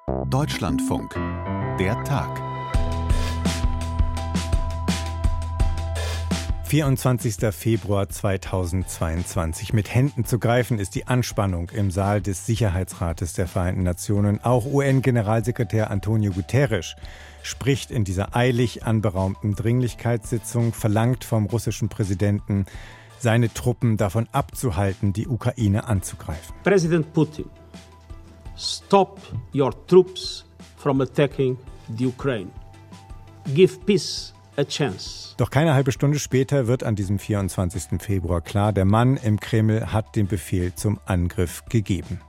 Deutschlandfunk. Der Tag. 24. Februar 2022. Mit Händen zu greifen ist die Anspannung im Saal des Sicherheitsrates der Vereinten Nationen. Auch UN-Generalsekretär Antonio Guterres spricht in dieser eilig anberaumten Dringlichkeitssitzung, verlangt vom russischen Präsidenten, seine Truppen davon abzuhalten, die Ukraine anzugreifen. Präsident Putin, stop your troops from attacking the Ukraine. Give peace a chance. Doch keine halbe Stunde später wird an diesem 24. Februar klar, der Mann im Kreml hat den Befehl zum Angriff gegeben.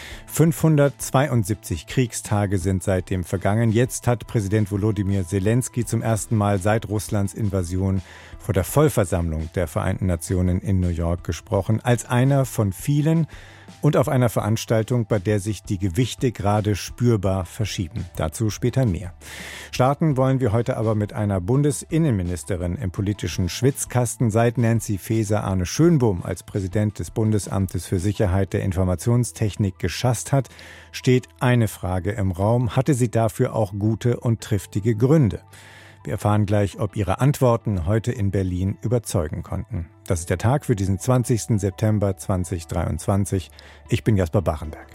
572 Kriegstage sind seitdem vergangen. Jetzt hat Präsident Volodymyr Zelensky zum ersten Mal seit Russlands Invasion vor der Vollversammlung der Vereinten Nationen in New York gesprochen, als einer von vielen und auf einer Veranstaltung, bei der sich die Gewichte gerade spürbar verschieben. Dazu später mehr. Starten wollen wir heute aber mit einer Bundesinnenministerin im politischen Schwitzkasten. Seit Nancy Faeser Arne Schönbohm als Präsident des Bundesamtes für Sicherheit der Informationstechnik geschasst hat, steht eine Frage im Raum. Hatte sie dafür auch gute und triftige Gründe? Wir erfahren gleich, ob ihre Antworten heute in Berlin überzeugen konnten. Das ist der Tag für diesen 20. September 2023. Ich bin Jasper Bachenberg.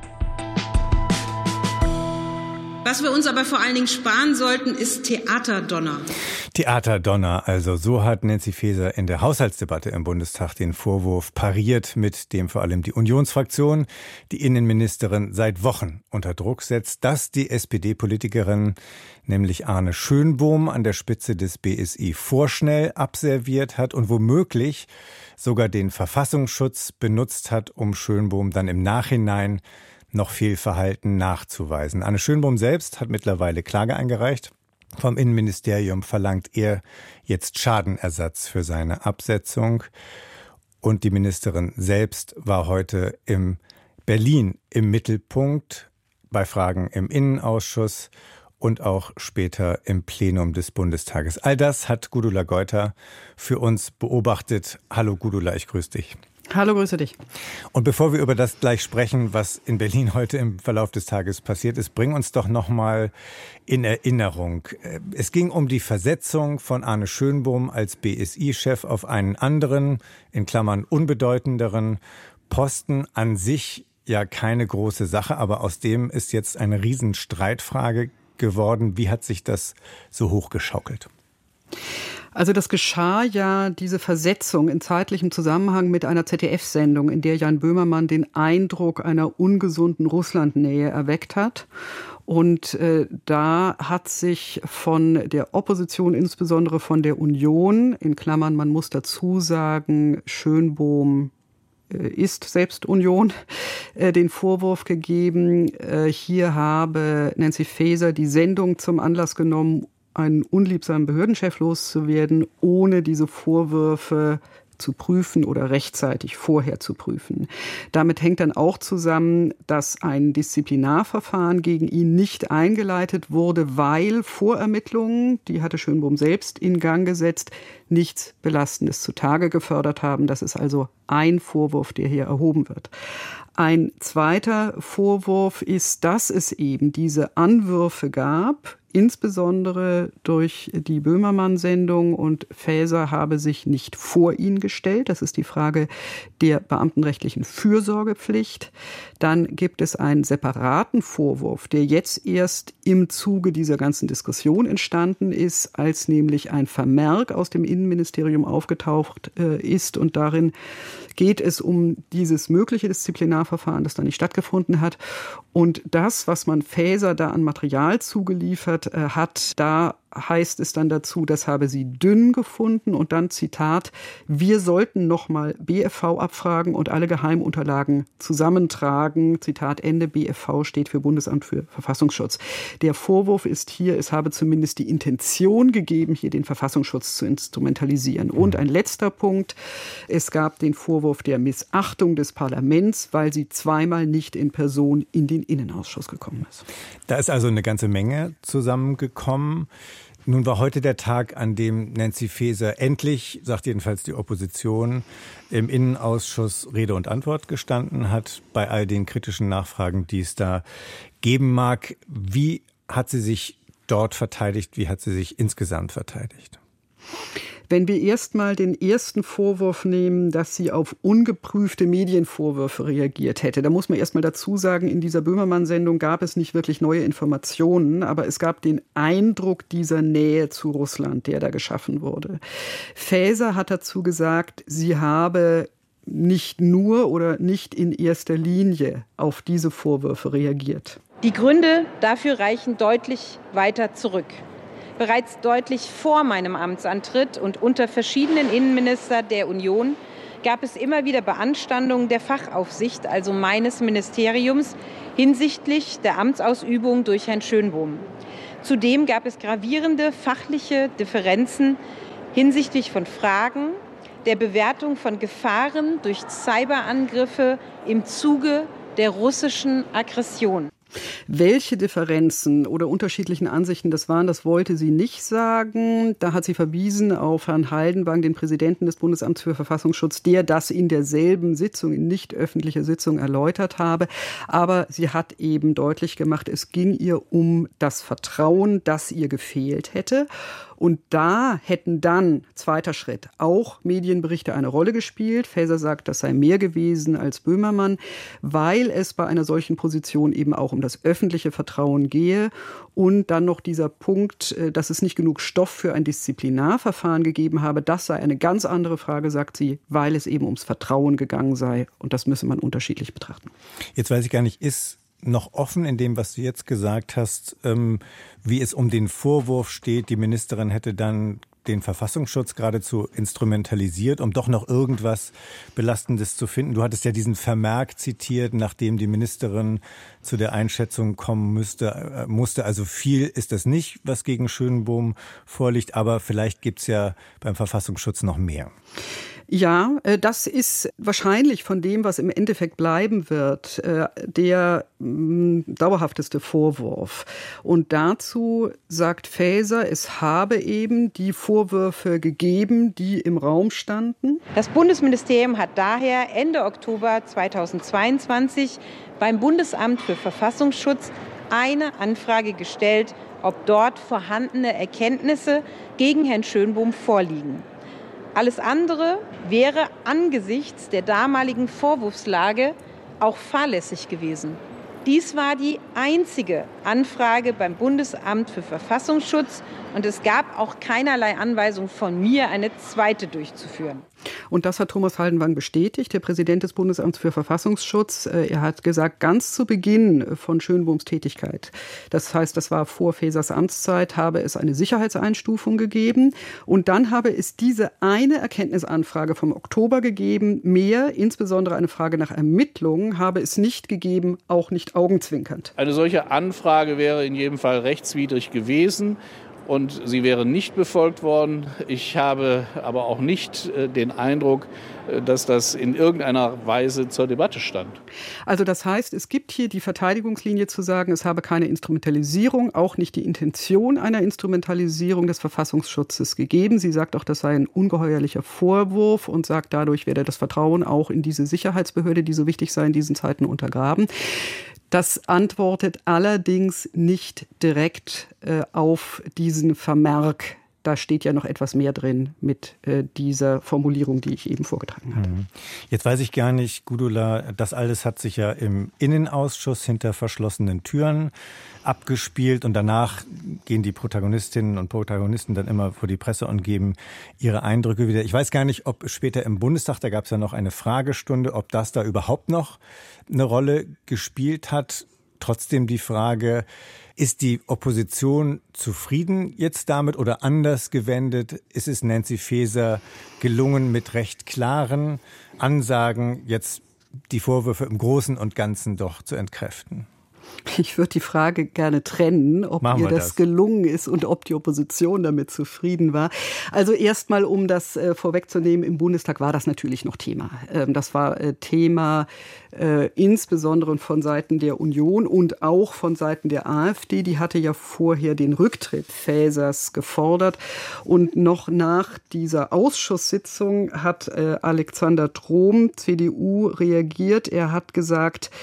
Was wir uns aber vor allen Dingen sparen sollten, ist Theaterdonner. Theaterdonner, also so hat Nancy Faeser in der Haushaltsdebatte im Bundestag den Vorwurf pariert, mit dem vor allem die Unionsfraktion die Innenministerin seit Wochen unter Druck setzt, dass die SPD-Politikerin, nämlich Arne Schönbohm, an der Spitze des BSI vorschnell abserviert hat und womöglich sogar den Verfassungsschutz benutzt hat, um Schönbohm dann im Nachhinein noch Fehlverhalten nachzuweisen. Arne Schönbohm selbst hat mittlerweile Klage eingereicht. Vom Innenministerium verlangt er jetzt Schadenersatz für seine Absetzung. Und die Ministerin selbst war heute in Berlin im Mittelpunkt bei Fragen im Innenausschuss und auch später im Plenum des Bundestages. All das hat Gudula Geuter für uns beobachtet. Hallo Gudula, ich grüße dich. Hallo, grüße dich. Und bevor wir über das gleich sprechen, was in Berlin heute im Verlauf des Tages passiert ist, bring uns doch noch mal in Erinnerung. Es ging um die Versetzung von Arne Schönbohm als BSI-Chef auf einen anderen, in Klammern unbedeutenderen Posten. An sich ja keine große Sache, aber aus dem ist jetzt eine Riesenstreitfrage geworden. Wie hat sich das so hochgeschaukelt? Also das geschah ja, diese Versetzung in zeitlichem Zusammenhang mit einer ZDF-Sendung, in der Jan Böhmermann den Eindruck einer ungesunden Russlandnähe erweckt hat. Und da hat sich von der Opposition, insbesondere von der Union, in Klammern, man muss dazu sagen, Schönbohm ist selbst Union, den Vorwurf gegeben, hier habe Nancy Faeser die Sendung zum Anlass genommen, einen unliebsamen Behördenchef loszuwerden, ohne diese Vorwürfe zu prüfen oder rechtzeitig vorher zu prüfen. Damit hängt dann auch zusammen, dass ein Disziplinarverfahren gegen ihn nicht eingeleitet wurde, weil Vorermittlungen, die hatte Schönbohm selbst in Gang gesetzt, nichts Belastendes zutage gefördert haben. Das ist also ein Vorwurf, der hier erhoben wird. Ein zweiter Vorwurf ist, dass es eben diese Anwürfe gab, insbesondere durch die Böhmermann-Sendung, und Faeser habe sich nicht vor ihn gestellt. Das ist die Frage der beamtenrechtlichen Fürsorgepflicht. Dann gibt es einen separaten Vorwurf, der jetzt erst im Zuge dieser ganzen Diskussion entstanden ist, als nämlich ein Vermerk aus dem Innenministerium aufgetaucht ist, und darin geht es um dieses mögliche Disziplinarverfahren, das da nicht stattgefunden hat. Und das, was man Faeser da an Material zugeliefert hat, da heißt es dann dazu, das habe sie dünn gefunden, und dann Zitat: Wir sollten nochmal BFV abfragen und alle Geheimunterlagen zusammentragen. Zitat Ende. BFV steht für Bundesamt für Verfassungsschutz. Der Vorwurf ist hier, es habe zumindest die Intention gegeben, hier den Verfassungsschutz zu instrumentalisieren. Und ein letzter Punkt: Es gab den Vorwurf der Missachtung des Parlaments, weil sie zweimal nicht in Person in den Innenausschuss gekommen ist. Da ist also eine ganze Menge zusammengekommen. Nun war heute der Tag, an dem Nancy Faeser endlich, sagt jedenfalls die Opposition, im Innenausschuss Rede und Antwort gestanden hat, bei all den kritischen Nachfragen, die es da geben mag. Wie hat sie sich dort verteidigt? Wie hat sie sich insgesamt verteidigt? Wenn wir erstmal den ersten Vorwurf nehmen, dass sie auf ungeprüfte Medienvorwürfe reagiert hätte, da muss man erstmal dazu sagen, in dieser Böhmermann-Sendung gab es nicht wirklich neue Informationen, aber es gab den Eindruck dieser Nähe zu Russland, der da geschaffen wurde. Faeser hat dazu gesagt, sie habe nicht nur oder nicht in erster Linie auf diese Vorwürfe reagiert. Die Gründe dafür reichen deutlich weiter zurück. Bereits deutlich vor meinem Amtsantritt und unter verschiedenen Innenministern der Union gab es immer wieder Beanstandungen der Fachaufsicht, also meines Ministeriums, hinsichtlich der Amtsausübung durch Herrn Schönbohm. Zudem gab es gravierende fachliche Differenzen hinsichtlich von Fragen der Bewertung von Gefahren durch Cyberangriffe im Zuge der russischen Aggression. Welche Differenzen oder unterschiedlichen Ansichten das waren, das wollte sie nicht sagen. Da hat sie verwiesen auf Herrn Haldenwang, den Präsidenten des Bundesamts für Verfassungsschutz, der das in derselben Sitzung, in nicht öffentlicher Sitzung erläutert habe. Aber sie hat eben deutlich gemacht, es ging ihr um das Vertrauen, das ihr gefehlt hätte. Und da hätten dann, zweiter Schritt, auch Medienberichte eine Rolle gespielt. Faeser sagt, das sei mehr gewesen als Böhmermann, weil es bei einer solchen Position eben auch um das öffentliche Vertrauen gehe. Und dann noch dieser Punkt, dass es nicht genug Stoff für ein Disziplinarverfahren gegeben habe. Das sei eine ganz andere Frage, sagt sie, weil es eben ums Vertrauen gegangen sei. Und das müsse man unterschiedlich betrachten. Jetzt weiß ich gar nicht, ist noch offen in dem, was du jetzt gesagt hast, wie es um den Vorwurf steht, die Ministerin hätte dann den Verfassungsschutz geradezu instrumentalisiert, um doch noch irgendwas Belastendes zu finden. Du hattest ja diesen Vermerk zitiert, nachdem die Ministerin zu der Einschätzung kommen musste. Also viel ist das nicht, was gegen Schönbohm vorliegt, aber vielleicht gibt's ja beim Verfassungsschutz noch mehr. Ja, das ist wahrscheinlich von dem, was im Endeffekt bleiben wird, der dauerhafteste Vorwurf. Und dazu sagt Faeser, es habe eben die Vorwürfe gegeben, die im Raum standen. Das Bundesministerium hat daher Ende Oktober 2022 beim Bundesamt für Verfassungsschutz eine Anfrage gestellt, ob dort vorhandene Erkenntnisse gegen Herrn Schönbohm vorliegen. Alles andere wäre angesichts der damaligen Vorwurfslage auch fahrlässig gewesen. Dies war die einzige Anfrage beim Bundesamt für Verfassungsschutz und es gab auch keinerlei Anweisung von mir, eine zweite durchzuführen. Und das hat Thomas Haldenwang bestätigt, der Präsident des Bundesamts für Verfassungsschutz. Er hat gesagt, ganz zu Beginn von Schönbohms Tätigkeit, das heißt, das war vor Faesers Amtszeit, habe es eine Sicherheitseinstufung gegeben. Und dann habe es diese eine Erkenntnisanfrage vom Oktober gegeben. Mehr, insbesondere eine Frage nach Ermittlungen, habe es nicht gegeben, auch nicht augenzwinkernd. Eine solche Anfrage wäre in jedem Fall rechtswidrig gewesen. Und sie wäre nicht befolgt worden. Ich habe aber auch nicht den Eindruck, dass das in irgendeiner Weise zur Debatte stand. Also das heißt, es gibt hier die Verteidigungslinie zu sagen, es habe keine Instrumentalisierung, auch nicht die Intention einer Instrumentalisierung des Verfassungsschutzes gegeben. Sie sagt auch, das sei ein ungeheuerlicher Vorwurf und sagt, dadurch werde das Vertrauen auch in diese Sicherheitsbehörde, die so wichtig sei in diesen Zeiten, untergraben. Das antwortet allerdings nicht direkt auf diesen Vermerk. Da steht ja noch etwas mehr drin mit dieser Formulierung, die ich eben vorgetragen hatte. Jetzt weiß ich gar nicht, Gudula, das alles hat sich ja im Innenausschuss hinter verschlossenen Türen abgespielt und danach gehen die Protagonistinnen und Protagonisten dann immer vor die Presse und geben ihre Eindrücke wieder. Ich weiß gar nicht, ob später im Bundestag, da gab es ja noch eine Fragestunde, ob das da überhaupt noch eine Rolle gespielt hat. Trotzdem die Frage, ist die Opposition zufrieden jetzt damit oder anders gewendet? Ist es Nancy Faeser gelungen, mit recht klaren Ansagen jetzt die Vorwürfe im Großen und Ganzen doch zu entkräften? Ich würde die Frage gerne trennen, ob ihr das gelungen ist und ob die Opposition damit zufrieden war. Also erstmal, um das vorwegzunehmen, im Bundestag war das natürlich noch Thema. Das war Thema insbesondere von Seiten der Union und auch von Seiten der AfD. Die hatte ja vorher den Rücktritt Faesers gefordert. Und noch nach dieser Ausschusssitzung hat Alexander Trom, CDU, reagiert. Er hat gesagt,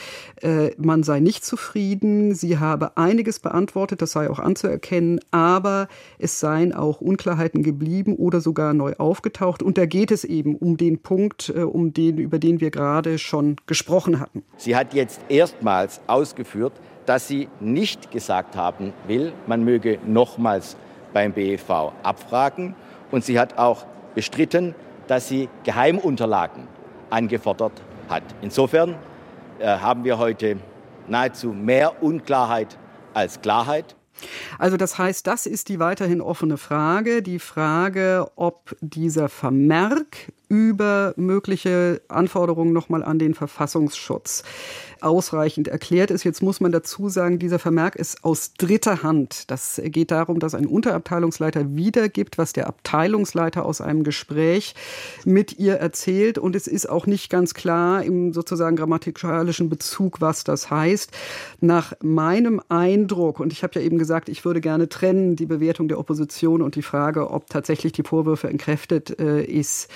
man sei nicht zufrieden, sie habe einiges beantwortet, das sei auch anzuerkennen, aber es seien auch Unklarheiten geblieben oder sogar neu aufgetaucht. Und da geht es eben um den Punkt, über den wir gerade schon gesprochen hatten. Sie hat jetzt erstmals ausgeführt, dass sie nicht gesagt haben will, man möge nochmals beim BfV abfragen. Und sie hat auch bestritten, dass sie Geheimunterlagen angefordert hat. Insofern haben wir heute nahezu mehr Unklarheit als Klarheit. Also das heißt, das ist die weiterhin offene Frage. Die Frage, ob dieser Vermerk über mögliche Anforderungen nochmal an den Verfassungsschutz ausreichend erklärt ist. Jetzt muss man dazu sagen, dieser Vermerk ist aus dritter Hand. Das geht darum, dass ein Unterabteilungsleiter wiedergibt, was der Abteilungsleiter aus einem Gespräch mit ihr erzählt. Und es ist auch nicht ganz klar im sozusagen grammatikalischen Bezug, was das heißt. Nach meinem Eindruck, und ich habe ja eben gesagt, ich würde gerne trennen die Bewertung der Opposition und die Frage, ob tatsächlich die Vorwürfe entkräftet ist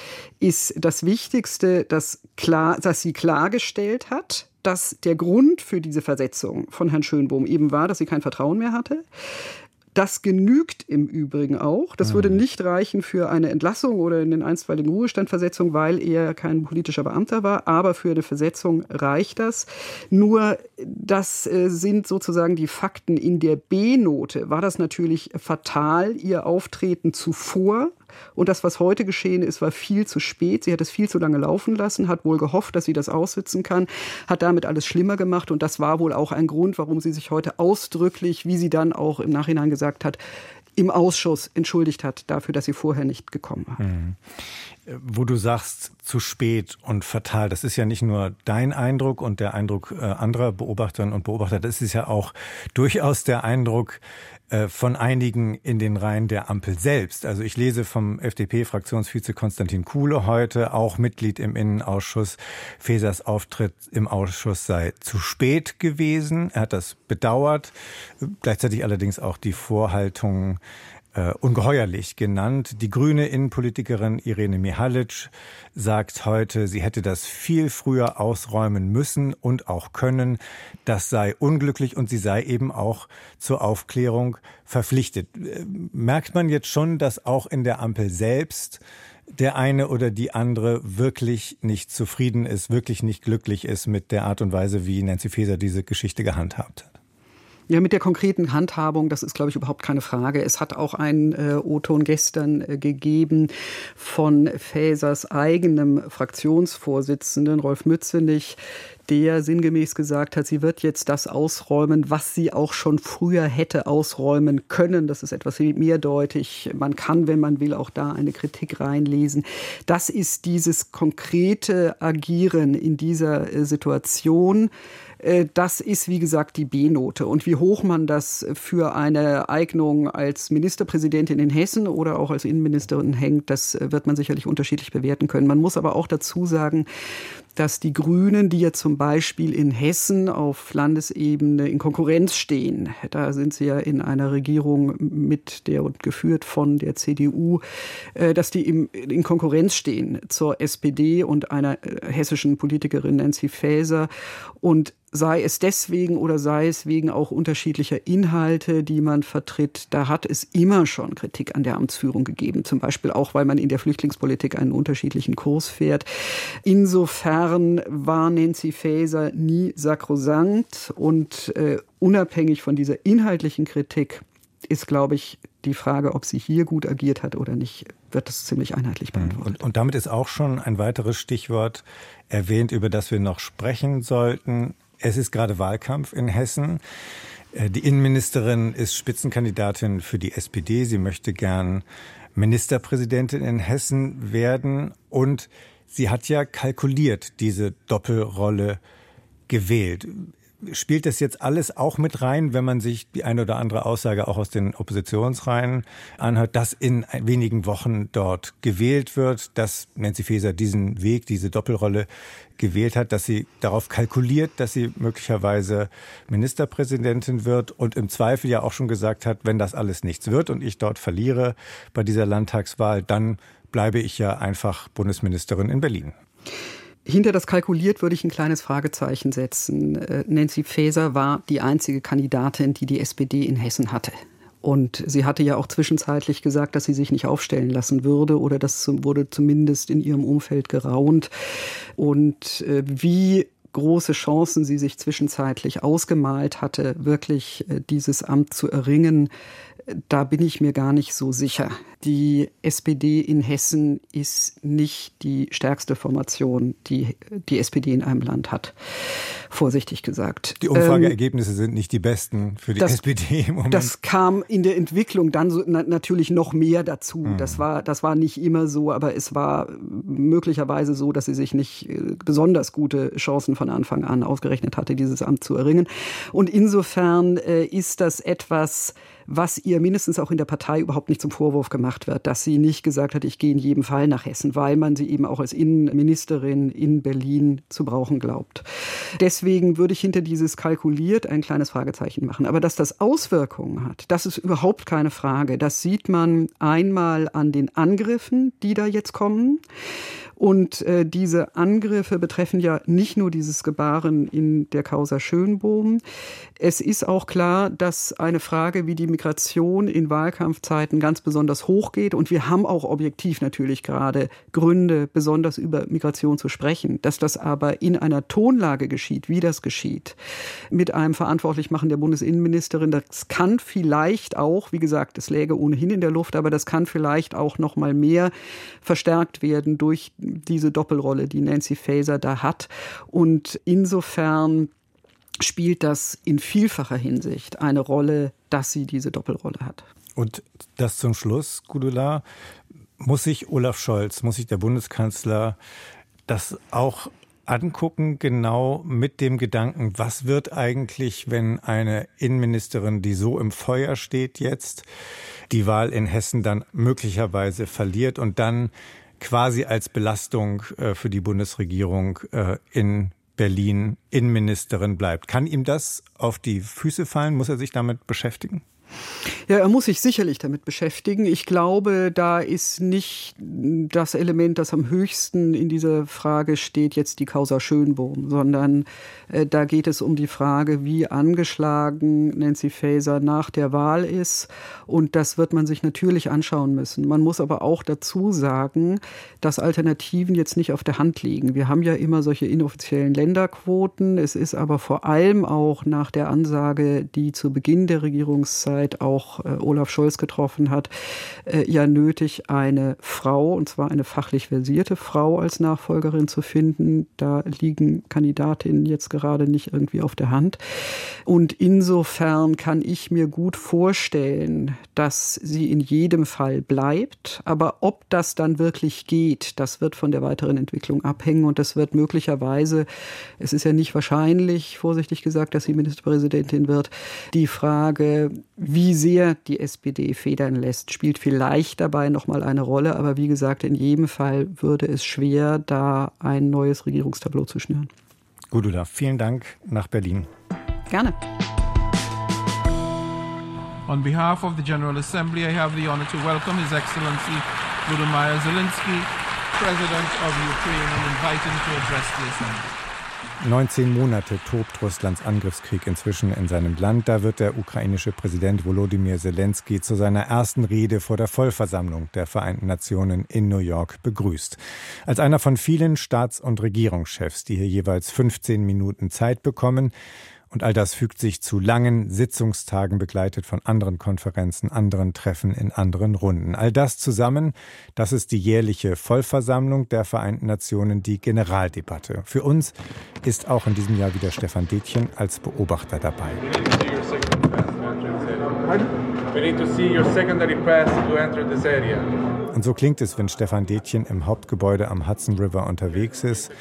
das Wichtigste, dass sie klargestellt hat, dass der Grund für diese Versetzung von Herrn Schönbohm eben war, dass sie kein Vertrauen mehr hatte. Das genügt im Übrigen auch. Das würde nicht reichen für eine Entlassung oder in den einstweiligen Ruhestandversetzung, weil er kein politischer Beamter war. Aber für eine Versetzung reicht das. Nur das sind sozusagen die Fakten. In der B-Note war das natürlich fatal, ihr Auftreten zuvor. Und das, was heute geschehen ist, war viel zu spät. Sie hat es viel zu lange laufen lassen, hat wohl gehofft, dass sie das aussitzen kann, hat damit alles schlimmer gemacht. Und das war wohl auch ein Grund, warum sie sich heute ausdrücklich, wie sie dann auch im Nachhinein gesagt hat, im Ausschuss entschuldigt hat dafür, dass sie vorher nicht gekommen war. Wo du sagst, zu spät und fatal, das ist ja nicht nur dein Eindruck und der Eindruck anderer Beobachterinnen und Beobachter, das ist ja auch durchaus der Eindruck von einigen in den Reihen der Ampel selbst. Also ich lese vom FDP-Fraktionsvize Konstantin Kuhle heute, auch Mitglied im Innenausschuss, Faesers Auftritt im Ausschuss sei zu spät gewesen. Er hat das bedauert, gleichzeitig allerdings auch die Vorhaltungen ungeheuerlich genannt. Die grüne Innenpolitikerin Irene Mihalic sagt heute, sie hätte das viel früher ausräumen müssen und auch können. Das sei unglücklich und sie sei eben auch zur Aufklärung verpflichtet. Merkt man jetzt schon, dass auch in der Ampel selbst der eine oder die andere wirklich nicht zufrieden ist, wirklich nicht glücklich ist mit der Art und Weise, wie Nancy Faeser diese Geschichte gehandhabt hat? Ja, mit der konkreten Handhabung, das ist, glaube ich, überhaupt keine Frage. Es hat auch einen O-Ton gestern gegeben von Faesers eigenem Fraktionsvorsitzenden, Rolf Mützenich, der sinngemäß gesagt hat, sie wird jetzt das ausräumen, was sie auch schon früher hätte ausräumen können. Das ist etwas mehrdeutig. Man kann, wenn man will, auch da eine Kritik reinlesen. Das ist dieses konkrete Agieren in dieser Situation. Das ist, wie gesagt, die B-Note. Und wie hoch man das für eine Eignung als Ministerpräsidentin in Hessen oder auch als Innenministerin hängt, das wird man sicherlich unterschiedlich bewerten können. Man muss aber auch dazu sagen, dass die Grünen, die ja zum Beispiel in Hessen auf Landesebene in Konkurrenz stehen, da sind sie ja in einer Regierung mit der und geführt von der CDU, dass die in Konkurrenz stehen zur SPD und einer hessischen Politikerin Nancy Faeser. Und sei es deswegen oder sei es wegen auch unterschiedlicher Inhalte, die man vertritt, da hat es immer schon Kritik an der Amtsführung gegeben. Zum Beispiel auch, weil man in der Flüchtlingspolitik einen unterschiedlichen Kurs fährt. Insofern war Nancy Faeser nie sakrosankt und unabhängig von dieser inhaltlichen Kritik ist, glaube ich, die Frage, ob sie hier gut agiert hat oder nicht, wird das ziemlich einheitlich beantwortet. Und damit ist auch schon ein weiteres Stichwort erwähnt, über das wir noch sprechen sollten. Es ist gerade Wahlkampf in Hessen. Die Innenministerin ist Spitzenkandidatin für die SPD. Sie möchte gern Ministerpräsidentin in Hessen werden. Und sie hat ja kalkuliert diese Doppelrolle gewählt. Spielt das jetzt alles auch mit rein, wenn man sich die eine oder andere Aussage auch aus den Oppositionsreihen anhört, dass in wenigen Wochen dort gewählt wird, dass Nancy Faeser diesen Weg, diese Doppelrolle gewählt hat, dass sie darauf kalkuliert, dass sie möglicherweise Ministerpräsidentin wird und im Zweifel ja auch schon gesagt hat, wenn das alles nichts wird und ich dort verliere bei dieser Landtagswahl, dann bleibe ich ja einfach Bundesministerin in Berlin. Hinter das kalkuliert würde ich ein kleines Fragezeichen setzen. Nancy Faeser war die einzige Kandidatin, die SPD in Hessen hatte. Und sie hatte ja auch zwischenzeitlich gesagt, dass sie sich nicht aufstellen lassen würde, oder das wurde zumindest in ihrem Umfeld geraunt. Und wie große Chancen sie sich zwischenzeitlich ausgemalt hatte, wirklich dieses Amt zu erringen, da bin ich mir gar nicht so sicher. Die SPD in Hessen ist nicht die stärkste Formation, die die SPD in einem Land hat, vorsichtig gesagt. Die Umfrageergebnisse sind nicht die besten für die SPD im Moment. Das kam in der Entwicklung dann so, natürlich noch mehr dazu. Das war nicht immer so, aber es war möglicherweise so, dass sie sich nicht besonders gute Chancen von Anfang an ausgerechnet hatte, dieses Amt zu erringen. Und insofern ist das etwas, was ihr mindestens auch in der Partei überhaupt nicht zum Vorwurf gemacht wird, dass sie nicht gesagt hat, ich gehe in jedem Fall nach Hessen, weil man sie eben auch als Innenministerin in Berlin zu brauchen glaubt. Deswegen würde ich hinter dieses kalkuliert ein kleines Fragezeichen machen. Aber dass das Auswirkungen hat, das ist überhaupt keine Frage. Das sieht man einmal an den Angriffen, die da jetzt kommen. Und diese Angriffe betreffen ja nicht nur dieses Gebaren in der Causa Schönbohm. Es ist auch klar, dass eine Frage wie die Migration in Wahlkampfzeiten ganz besonders hoch geht. Und wir haben auch objektiv natürlich gerade Gründe, besonders über Migration zu sprechen. Dass das aber in einer Tonlage geschieht, wie das geschieht, mit einem Verantwortlichmachen der Bundesinnenministerin, das kann vielleicht auch, wie gesagt, es läge ohnehin in der Luft, aber das kann vielleicht auch noch mal mehr verstärkt werden durch diese Doppelrolle, die Nancy Faeser da hat. Und insofern spielt das in vielfacher Hinsicht eine Rolle, dass sie diese Doppelrolle hat. Und das zum Schluss, Gudula, muss sich Olaf Scholz, muss sich der Bundeskanzler das auch angucken, genau mit dem Gedanken, was wird eigentlich, wenn eine Innenministerin, die so im Feuer steht jetzt, die Wahl in Hessen dann möglicherweise verliert und dann quasi als Belastung für die Bundesregierung in Berlin Innenministerin bleibt. Kann ihm das auf die Füße fallen? Muss er sich damit beschäftigen? Ja, er muss sich sicherlich damit beschäftigen. Ich glaube, da ist nicht das Element, das am höchsten in dieser Frage steht, jetzt die Causa Schönbohm, sondern da geht es um die Frage, wie angeschlagen Nancy Faeser nach der Wahl ist. Und das wird man sich natürlich anschauen müssen. Man muss aber auch dazu sagen, dass Alternativen jetzt nicht auf der Hand liegen. Wir haben ja immer solche inoffiziellen Länderquoten. Es ist aber vor allem auch nach der Ansage, die zu Beginn der Regierungszeit auch Olaf Scholz getroffen hat, ja nötig, eine Frau, und zwar eine fachlich versierte Frau als Nachfolgerin zu finden. Da liegen Kandidatinnen jetzt gerade nicht irgendwie auf der Hand. Und insofern kann ich mir gut vorstellen, dass sie in jedem Fall bleibt. Aber ob das dann wirklich geht, das wird von der weiteren Entwicklung abhängen. Und das wird möglicherweise, es ist ja nicht wahrscheinlich, vorsichtig gesagt, dass sie Ministerpräsidentin wird, die Frage, wie sehr die SPD federn lässt, spielt vielleicht dabei nochmal eine Rolle. Aber wie gesagt, in jedem Fall würde es schwer, da ein neues Regierungstableau zu schnüren. Gudula, vielen Dank nach Berlin. Gerne. On behalf of the General Assembly, I have the honor to welcome His Excellency Volodymyr Zelensky, President of Ukraine, and invite him to address the Assembly. 19 Monate tobt Russlands Angriffskrieg inzwischen in seinem Land. Da wird der ukrainische Präsident Volodymyr Zelensky zu seiner ersten Rede vor der Vollversammlung der Vereinten Nationen in New York begrüßt. Als einer von vielen Staats- und Regierungschefs, die hier jeweils 15 Minuten Zeit bekommen. Und all das fügt sich zu langen Sitzungstagen, begleitet von anderen Konferenzen, anderen Treffen in anderen Runden. All das zusammen, das ist die jährliche Vollversammlung der Vereinten Nationen, die Generaldebatte. Für uns ist auch in diesem Jahr wieder Stefan Detjen als Beobachter dabei. Und so klingt es, wenn Stefan Detjen im Hauptgebäude am Hudson River unterwegs ist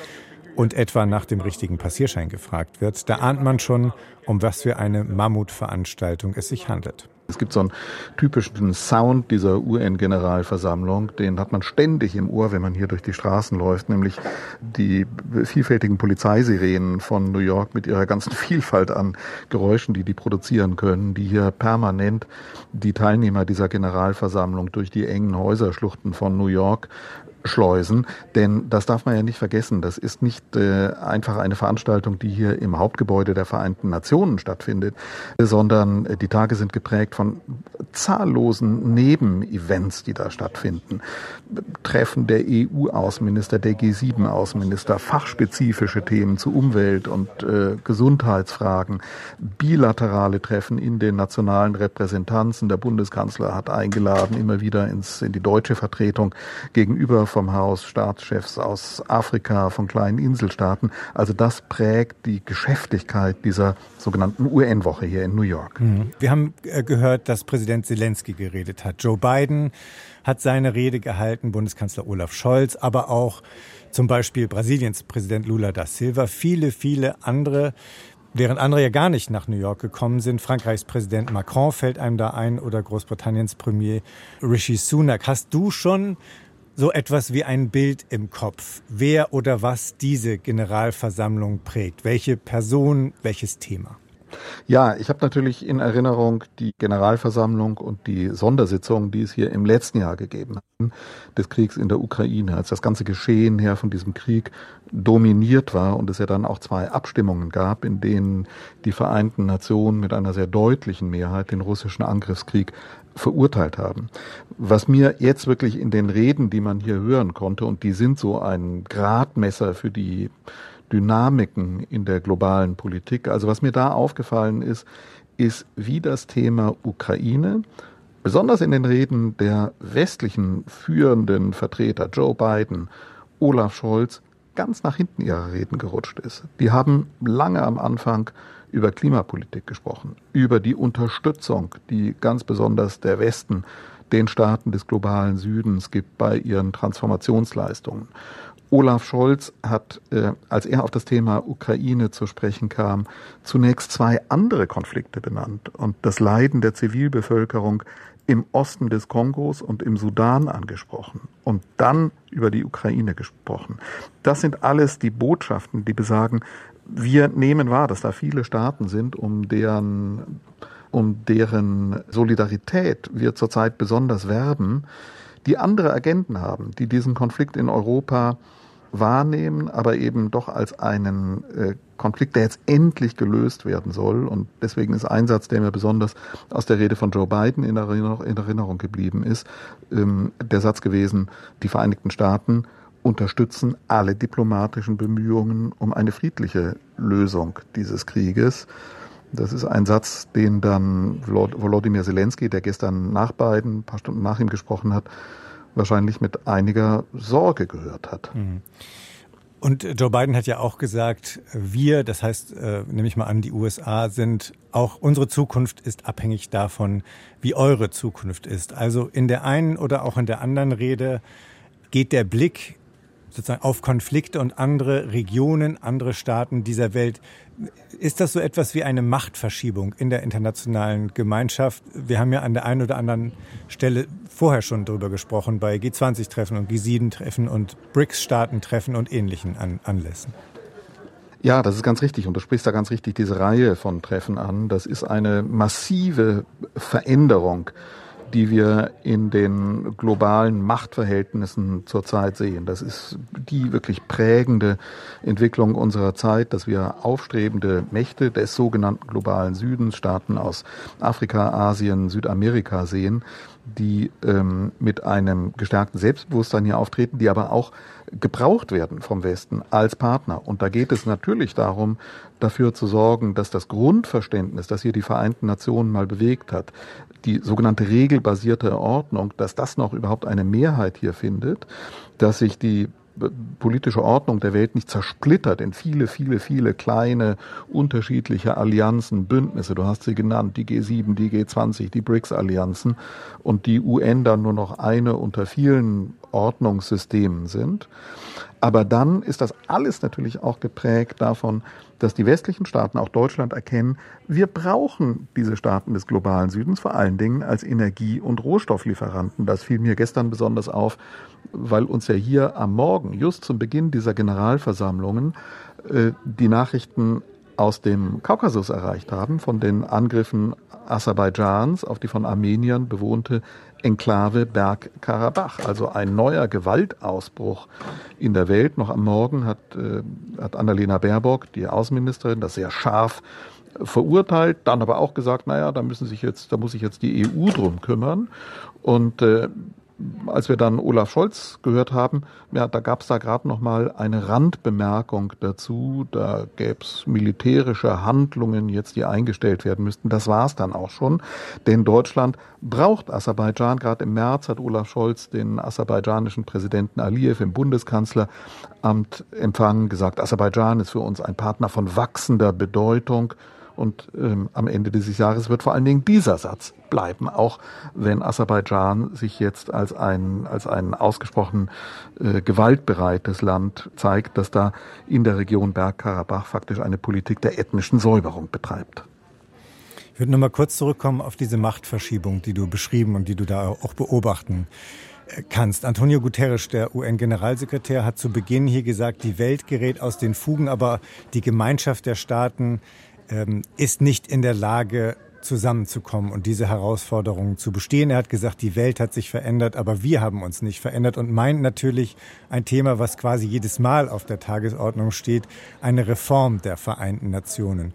und etwa nach dem richtigen Passierschein gefragt wird, da ahnt man schon, um was für eine Mammutveranstaltung es sich handelt. Es gibt so einen typischen Sound dieser UN-Generalversammlung, den hat man ständig im Ohr, wenn man hier durch die Straßen läuft, nämlich die vielfältigen Polizeisirenen von New York mit ihrer ganzen Vielfalt an Geräuschen, die produzieren können, die hier permanent die Teilnehmer dieser Generalversammlung durch die engen Häuserschluchten von New York schleusen, denn das darf man ja nicht vergessen, das ist nicht einfach eine Veranstaltung, die hier im Hauptgebäude der Vereinten Nationen stattfindet, sondern die Tage sind geprägt von zahllosen Nebenevents, die da stattfinden. Treffen der EU-Außenminister, der G7-Außenminister, fachspezifische Themen zu Umwelt- und Gesundheitsfragen, bilaterale Treffen in den nationalen Repräsentanzen. Der Bundeskanzler hat eingeladen, immer wieder in die deutsche Vertretung gegenüber vom Haus Staatschefs aus Afrika, von kleinen Inselstaaten. Also das prägt die Geschäftigkeit dieser sogenannten UN-Woche hier in New York. Wir haben gehört, dass Präsident Zelensky geredet hat. Joe Biden hat seine Rede gehalten, Bundeskanzler Olaf Scholz, aber auch zum Beispiel Brasiliens Präsident Lula da Silva, viele andere, während andere ja gar nicht nach New York gekommen sind. Frankreichs Präsident Macron fällt einem da ein oder Großbritanniens Premier Rishi Sunak. Hast du schon so etwas wie ein Bild im Kopf, wer oder was diese Generalversammlung prägt? Welche Person, welches Thema? Ja, ich habe natürlich in Erinnerung die Generalversammlung und die Sondersitzung, die es hier im letzten Jahr gegeben hat, des Kriegs in der Ukraine, als das ganze Geschehen her von diesem Krieg dominiert war und es ja dann auch 2 Abstimmungen gab, in denen die Vereinten Nationen mit einer sehr deutlichen Mehrheit den russischen Angriffskrieg verurteilt haben. Was mir jetzt wirklich in den Reden, die man hier hören konnte, und die sind so ein Gradmesser für die Dynamiken in der globalen Politik. Also was mir da aufgefallen ist, wie das Thema Ukraine, besonders in den Reden der westlichen führenden Vertreter, Joe Biden, Olaf Scholz, ganz nach hinten ihrer Reden gerutscht ist. Die haben lange am Anfang über Klimapolitik gesprochen, über die Unterstützung, die ganz besonders der Westen den Staaten des globalen Südens gibt bei ihren Transformationsleistungen. Olaf Scholz hat, als er auf das Thema Ukraine zu sprechen kam, zunächst 2 andere Konflikte benannt und das Leiden der Zivilbevölkerung im Osten des Kongos und im Sudan angesprochen und dann über die Ukraine gesprochen. Das sind alles die Botschaften, die besagen, wir nehmen wahr, dass da viele Staaten sind, um deren Solidarität wir zurzeit besonders werben, die andere Agenden haben, die diesen Konflikt in Europa wahrnehmen, aber eben doch als einen Konflikt, der jetzt endlich gelöst werden soll. Und deswegen ist ein Satz, der mir besonders aus der Rede von Joe Biden in Erinnerung geblieben ist, der Satz gewesen, die Vereinigten Staaten unterstützen alle diplomatischen Bemühungen um eine friedliche Lösung dieses Krieges. Das ist ein Satz, den dann Volodymyr Zelensky, der gestern nach Biden, ein paar Stunden nach ihm gesprochen hat, wahrscheinlich mit einiger Sorge gehört hat. Und Joe Biden hat ja auch gesagt, wir, das heißt, nehme ich mal an, die USA sind, auch unsere Zukunft ist abhängig davon, wie eure Zukunft ist. Also in der einen oder auch in der anderen Rede geht der Blick sozusagen auf Konflikte und andere Regionen, andere Staaten dieser Welt. Ist das so etwas wie eine Machtverschiebung in der internationalen Gemeinschaft? Wir haben ja an der einen oder anderen Stelle vorher schon drüber gesprochen, bei G20-Treffen und G7-Treffen und BRICS-Staaten-Treffen und ähnlichen Anlässen. Ja, das ist ganz richtig und du sprichst da ganz richtig diese Reihe von Treffen an. Das ist eine massive Veränderung, die wir in den globalen Machtverhältnissen zurzeit sehen. Das ist die wirklich prägende Entwicklung unserer Zeit, dass wir aufstrebende Mächte des sogenannten globalen Südens, Staaten aus Afrika, Asien, Südamerika sehen, die mit einem gestärkten Selbstbewusstsein hier auftreten, die aber auch gebraucht werden vom Westen als Partner. Und da geht es natürlich darum, dafür zu sorgen, dass das Grundverständnis, das hier die Vereinten Nationen mal bewegt hat, die sogenannte regelbasierte Ordnung, dass das noch überhaupt eine Mehrheit hier findet, dass sich die politische Ordnung der Welt nicht zersplittert in viele kleine, unterschiedliche Allianzen, Bündnisse. Du hast sie genannt, die G7, die G20, die BRICS-Allianzen und die UN dann nur noch eine unter vielen Ordnungssystemen sind. Aber dann ist das alles natürlich auch geprägt davon, dass die westlichen Staaten, auch Deutschland, erkennen, wir brauchen diese Staaten des globalen Südens vor allen Dingen als Energie- und Rohstofflieferanten. Das fiel mir gestern besonders auf, weil uns ja hier am Morgen, just zum Beginn dieser Generalversammlungen, die Nachrichten aus dem Kaukasus erreicht haben, von den Angriffen Aserbaidschans auf die von Armeniern bewohnte Enklave Bergkarabach, also ein neuer Gewaltausbruch in der Welt. Noch am Morgen hat Annalena Baerbock, die Außenministerin, das sehr scharf verurteilt, dann aber auch gesagt, naja, da muss sich jetzt die EU drum kümmern. Und als wir dann Olaf Scholz gehört haben, ja, da gab es da gerade noch mal eine Randbemerkung dazu, da gäbe es militärische Handlungen jetzt, die eingestellt werden müssten. Das war es dann auch schon, denn Deutschland braucht Aserbaidschan. Gerade im März hat Olaf Scholz den aserbaidschanischen Präsidenten Aliyev im Bundeskanzleramt empfangen, gesagt, Aserbaidschan ist für uns ein Partner von wachsender Bedeutung. Und am Ende dieses Jahres wird vor allen Dingen dieser Satz bleiben, auch wenn Aserbaidschan sich jetzt als ein ausgesprochen gewaltbereites Land zeigt, das da in der Region Bergkarabach faktisch eine Politik der ethnischen Säuberung betreibt. Ich würde noch mal kurz zurückkommen auf diese Machtverschiebung, die du beschrieben und die du da auch beobachten kannst. Antonio Guterres, der UN-Generalsekretär, hat zu Beginn hier gesagt, die Welt gerät aus den Fugen, aber die Gemeinschaft der Staaten ist nicht in der Lage, zusammenzukommen und diese Herausforderungen zu bestehen. Er hat gesagt, die Welt hat sich verändert, aber wir haben uns nicht verändert und meint natürlich ein Thema, was quasi jedes Mal auf der Tagesordnung steht, eine Reform der Vereinten Nationen.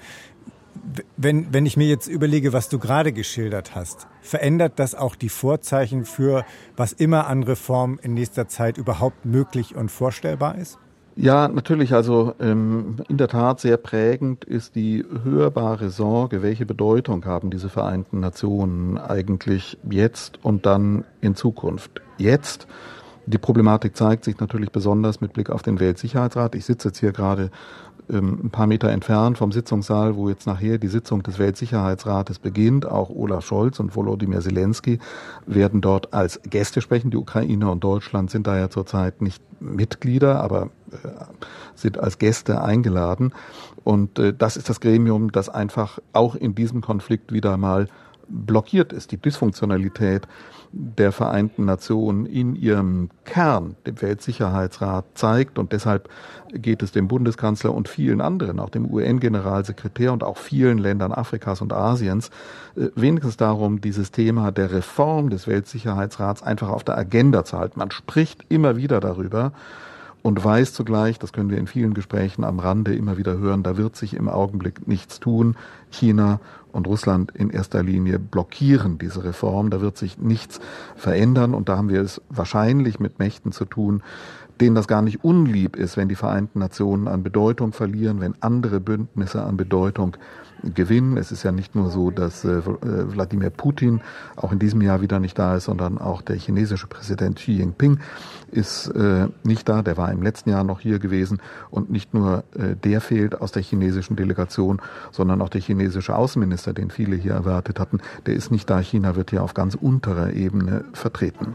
Wenn ich mir jetzt überlege, was du gerade geschildert hast, verändert das auch die Vorzeichen für, was immer an Reform in nächster Zeit überhaupt möglich und vorstellbar ist? Ja, natürlich. Also in der Tat sehr prägend ist die hörbare Sorge, welche Bedeutung haben diese Vereinten Nationen eigentlich jetzt und dann in Zukunft. Jetzt, die Problematik zeigt sich natürlich besonders mit Blick auf den Weltsicherheitsrat. Ich sitze jetzt hier gerade ein paar Meter entfernt vom Sitzungssaal, wo jetzt nachher die Sitzung des Weltsicherheitsrates beginnt. Auch Olaf Scholz und Volodymyr Zelensky werden dort als Gäste sprechen. Die Ukraine und Deutschland sind da ja zurzeit nicht Mitglieder, aber sind als Gäste eingeladen. Und das ist das Gremium, das einfach auch in diesem Konflikt wieder mal blockiert ist. Die Dysfunktionalität der Vereinten Nationen in ihrem Kern, dem Weltsicherheitsrat, zeigt. Und deshalb geht es dem Bundeskanzler und vielen anderen, auch dem UN-Generalsekretär und auch vielen Ländern Afrikas und Asiens, wenigstens darum, dieses Thema der Reform des Weltsicherheitsrats einfach auf der Agenda zu halten. Man spricht immer wieder darüber und weiß zugleich, das können wir in vielen Gesprächen am Rande immer wieder hören, da wird sich im Augenblick nichts tun. China und Russland in erster Linie blockieren diese Reform. Da wird sich nichts verändern. Und da haben wir es wahrscheinlich mit Mächten zu tun, denen das gar nicht unlieb ist, wenn die Vereinten Nationen an Bedeutung verlieren, wenn andere Bündnisse an Bedeutung gewinnen. Es ist ja nicht nur so, dass Wladimir Putin auch in diesem Jahr wieder nicht da ist, sondern auch der chinesische Präsident Xi Jinping ist nicht da. Der war im letzten Jahr noch hier gewesen. Und nicht nur der fehlt aus der chinesischen Delegation, sondern auch der chinesische Außenminister, den viele hier erwartet hatten, der ist nicht da. China wird hier auf ganz unterer Ebene vertreten.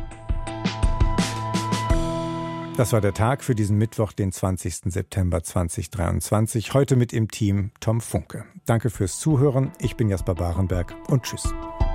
Das war der Tag für diesen Mittwoch, den 20. September 2023. Heute mit im Team Tom Funke. Danke fürs Zuhören. Ich bin Jasper Barenberg und tschüss.